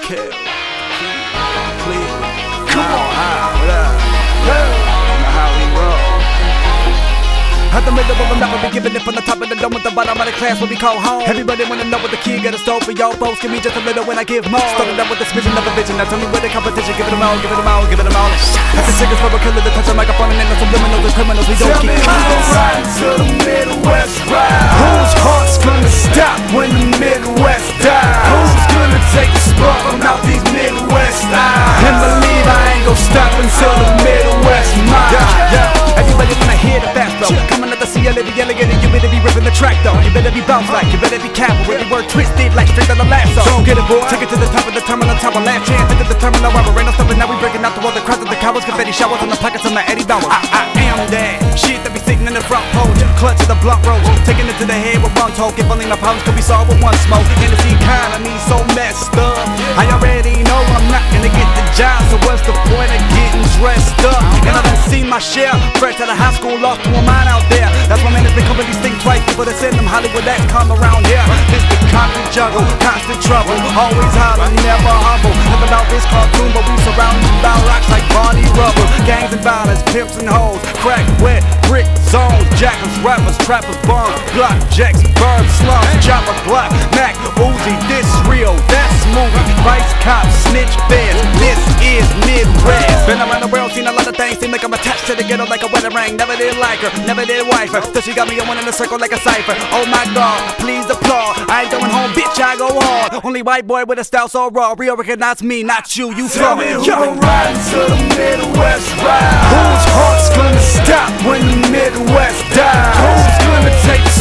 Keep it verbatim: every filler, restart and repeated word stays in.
Kill, clear, come on, high, what up? You know how we roll. At the middle of them, never be giving it from the top of the dome with the bottom of the class what we call home. Everybody wanna know what the key got a stole for y'all folks. Give me just a little when I give more. Started out with the smidgen of a vision. Now tell me where the competition. Give it them all, give it them all, give it them all. At the chickens for a killer, the touch of microphone and then the subliminals and criminals. We don't keep calm. Riding to the Midwest ride. Whose heart's gonna stop when the Midwest dies? Who's gonna take the spot from out these Midwest eyes? And believe I ain't gon' stop until the Midwest mine. Yeah, yeah. Everybody wanna hear the fast flow. Coming at the C L A, be elegant, and you better be ripping the track though. You better be bounce like, you better be careful. Every word twisted like straight on the lasso. Don't get it, boy. Take it to the top of the terminal, top of last chance. Into the terminal, rubber, ain't no stopping. Now we breaking out the wall, the crowds of the cowards, confetti showers on the pockets of my Eddie Bauer. I, I am that shit that be sitting in the front pole, clutch of the blunt roll, taking it to the head with one talk. If only my problems could be solved with one smoke. And this economy so messed up, I already know I'm not gonna get the job. So what's the point of getting dressed up? And I done seen my share, fresh out of high school, lost to a mind out there. That's why man has been coming these things twice. People that send them Hollywood acts come around here. It's the constant juggle, constant trouble, always holler, never humble. Never about this cartoon, but we surrounded by rocks like Barney Rubble. Gangs and violence, pimps and hoes, crack, wet, brick zones, jackals, rappers, trappers, bombs, block, jacks, birds, slums, chopper, Glock, Mac, Uzi. This real, that's movie. Vice cops, snitch feds. This is Midwest. Been around the world, seen a lot of things. Seem like I'm attached to the ghetto like a wedding ring. Never did like her, never did wife her. So she got me on one in a circle like a cipher. Oh my God, please applaud. I ain't going home, bitch, I go hard. Only white boy with a style so raw. Real recognize me, not you. You Tell from me it. who gon' ride to the Midwest ride? Whose heart's gonna stop when the Midwest dies? Who's gonna take the